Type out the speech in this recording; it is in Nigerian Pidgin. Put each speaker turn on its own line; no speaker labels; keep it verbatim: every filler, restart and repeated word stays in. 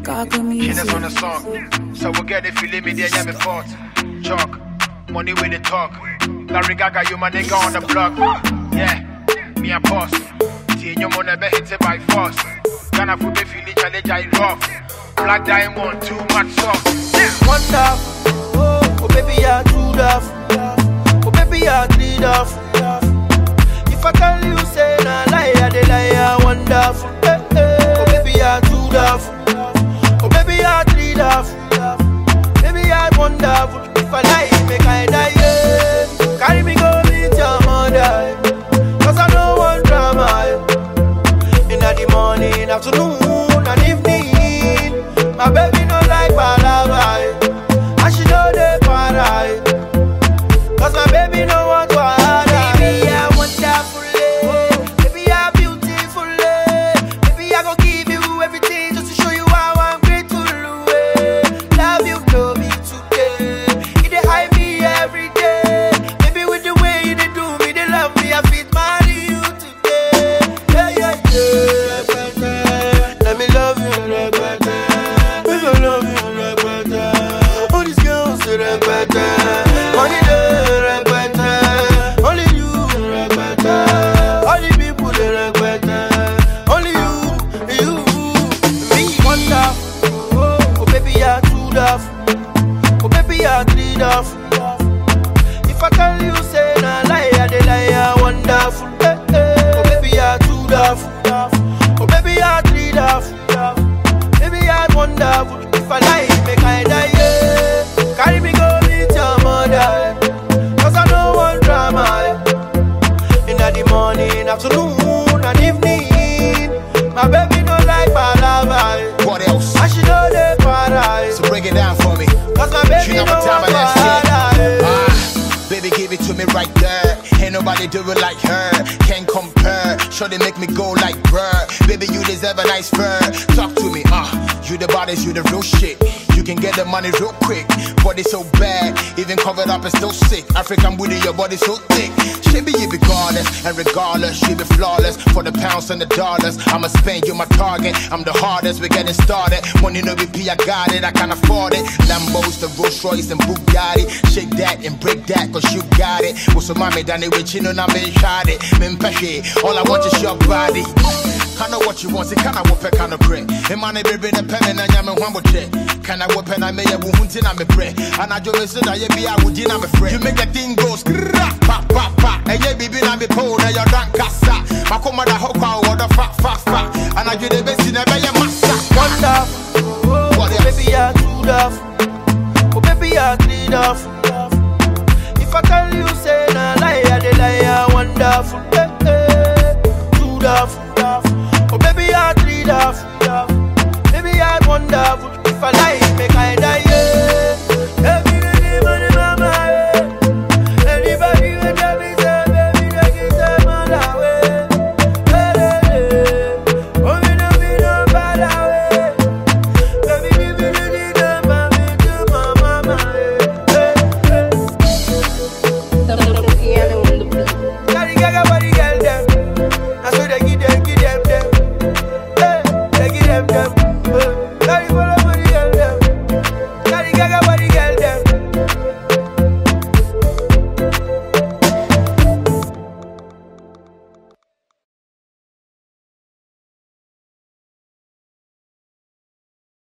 She just on a song. So we'll get it, feel me there, yeah, me fought. Chalk, money with the talk. Larry Gaga, you my nigga on the block. Yeah, me a boss. See your money be hit by force. Gonna put me feeling challenge, I rough. Black diamond, too much sauce. Yeah.
One love, oh, oh baby, you're two love. Oh baby, you're three love. If I tell you, say nah lie, I dey lie, I wonderful. Hey, hey. Oh baby, you're two love. Oh baby, you're three love. Baby, I wonderful. If I lie, make I die. Yeah. Carry me go meet your mother. Cause I don't want drama. In the morning, afternoon, and evening. My baby no like palava. And she know they para. Cause my baby no want to hide. Baby, I wonderful. Baby, I beautiful. Baby, I go give you everything just to show you how I'm grateful. Love you, know me today. You dey hide me every day. Baby, with the way you dey do me, they love me. I fit marry you today. Yeah, yeah, yeah. Let me love you, regret. Baby, I love you, regret. All these girls, they regret. Money, they regret. Only you, regret. All the people, they regret. Only you, you, me. One love, oh, oh baby, you're two love. Oh baby, you're three love. If I tell you, say nah lie, I dey lie, I wonderful. Hey, hey. Oh baby, you're two love. Oh baby, you're three love. Baby, you're wonderful. If I lie, make I die. Yeah. Carry me go meet your mother. Cause I don't want drama. In the morning, afternoon, and evening. My baby no like palava.
What else?
And she know they para.
So break it down for me.
Cause my baby
She know
no
what time
want
it is, yeah.
para.
Ah, baby, give it to me right there. Ain't nobody do it like her. Can't compare. Sure they make me go like bruh. Baby, you deserve a nice fur. Talk to me, ah. Uh, you the bodies, you the real shit. You can get the money real quick. Body so bad, even covered up and still sick. African booty, your body so thick. She be you be goddess, and regardless, she be flawless. For the pounds and the dollars, I'ma spend you my target. I'm the hardest, we're getting started. Money no B P, I got it, I can't afford it. Lambos, the Rolls Royce and Bugatti. Shake that and break that, cause you got it. What's so mommy done it with you, know I'm in shot it. All I want is your body. Can I what you want, say can I whip a can of bread? A man be bring a pen and I'm a one with it. Can I whip and I may have hunting I'm a bread. And I just said I be I would I'm a friend. You make a thing go scrap, pop, pop, pop. And yeah, baby, I'm a pole, and you're drunk cassa. My commander hoka or the fat, fat, fat. And I do the best in a bay master.
One love, oh, what oh, baby, you're two love. Oh, baby, you're three love. If I tell you, say nah lie, I dey lie, I wonderful. Hey, hey. Two love. Oh baby, you're three love. Baby, I wonderful. If I lie,